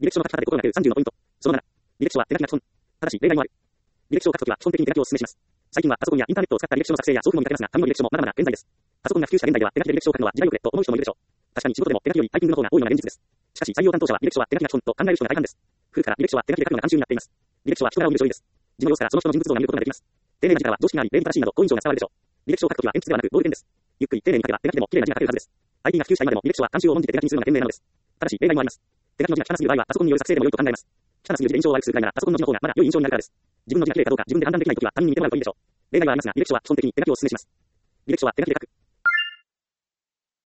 履歴書の書き方で心がける30のポイント。その7。履歴書は手書きが基本。ただし、例外もある。履歴書を書くときは基本的に手書きをお勧めします。最近はパソコンやインターネットを使った履歴書の作成や送付も見かけますが、紙の履歴書もまだまだ健在です。パソコンが普及した現在では手書きで履歴書を書くのは時代遅れと思う人もいるでしょう。確かに仕事でも手書きよりタイピングの方が多いのが現実です。しかし採用担当者は履歴書は手書きが基本と考える人が大半です。古くから履歴書は手書きで書くのが慣習になっています。履歴書は人柄を見る書類です。字の様子からその人の人物像が見ることができます。丁寧な字からは常識があり、礼儀正しいなど好印象が伝わるでしょう。履歴書を書くときは鉛筆ではなくボールペンです。ゆっくり丁寧に書けば手書きでも綺麗な字が書けるはずです。IT が普及した今でも履歴書は慣習を重んじて手書きにするのが賢明なのです。ただし例外もあります。手書きの字が汚すぎる場合はパソコンによる作成でも良いと考えます。汚すぎる字で印象を悪くするくらいならパソコンの字の方がまだ良い印象になるからです。自分の字が綺麗かどうか自分で判断できないときは他人に見てもらうといいでしょう。例外はありますが、履歴書は基本的に手書きをお勧めします。履歴書は手書きで書く。